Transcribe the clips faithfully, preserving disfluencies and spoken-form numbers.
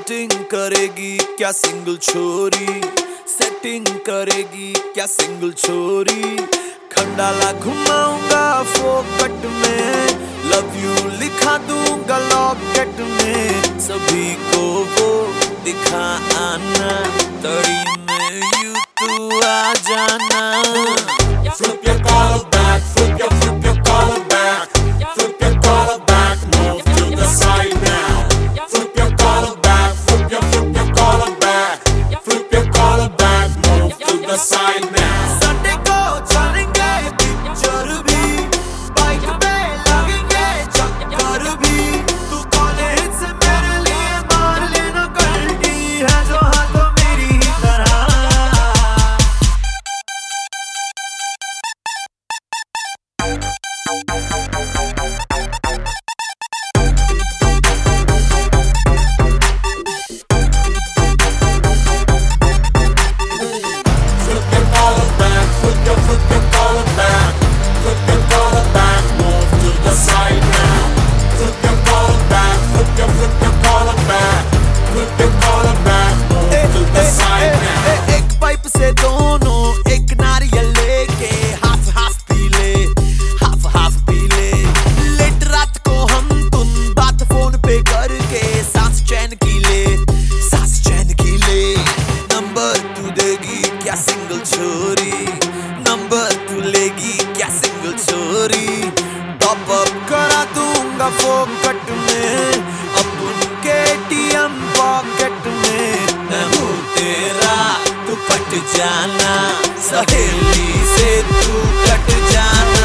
Setting करेगी क्या single छोरी, सेटिंग करेगी क्या सिंगल छोरी। खंडाला घुमाऊंगा फोकट में, लव यू लिखा दूंगा लॉकेट में। सभी को वो दिखा आना, तड़ी में यू तू आ जाना। Flip your collar back, flip your, flip your collar back, flip your collar back, move to the side now. Flip your collar back, flip your, flip your collar back, flip your collar back, move to the side now. Sunday को चलेंगे picture भी, bike पे लगेंगे चक्कर भी। तू college से मेरे लिए मार लेना गलती है जो हाथों मेरी ही तरह। Flip your collar back, flip your, flip your collar back, flip your collar back, move to the side now. Flip your collar back, flip your, flip your collar back, flip your collar back, move to the side now. एक pipe से दोनों एक नारियल लेके half half पी ले, half half पी ले। लेट रात को हम तुम बात फोन पे करके सांस चैन की ले, सांस चैन की ले। नंबर तू देगी क्या सिंगल छोरी, नंबर तू लेगी क्या सिंगल छोरी। टॉप अप करा दूंगा फोकट में, अपन के टीएम पॉकेट में। मैं हूँ तेरा तू कट जाना, सहेली से तू कट जाना।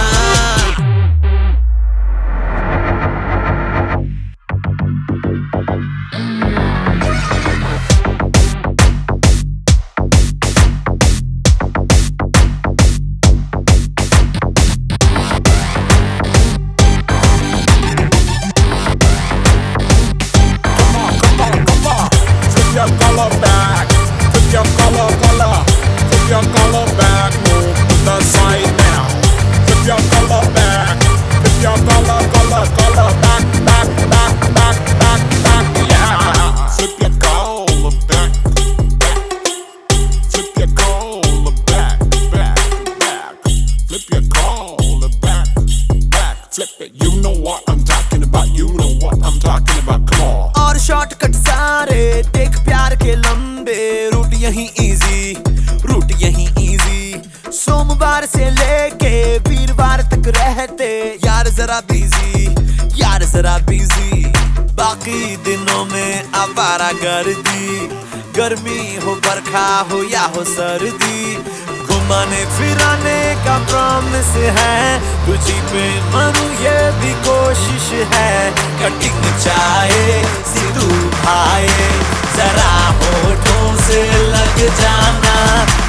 Flip your collar back, flip your collar, collar, flip your collar back, move to the side now. Flip your collar back, flip your collar, collar, collar, back, back, back, back, back, back, yeah. Flip your collar back, back, flip your collar back, back, back, flip your collar back, back, flip it. You know what I'm talking about, you know what I'm talking about, come on. और shortcut सारे देख प्यार के लंबे root, यही easy root, यही easy. सोमवार से लेके वीरवार तक रहते यार जरा बिजी, यार जरा बिजी। बाकी दिनों में आवारा गर्दी, गर्मी हो बरखा हो या हो सर्दी। घुमाने फिराने का प्रॉमिस है, तुझी पे मनु ये भी कोशिश है। कटिंग चाहे सिद्धू भाई, जरा होठों से लग जाना।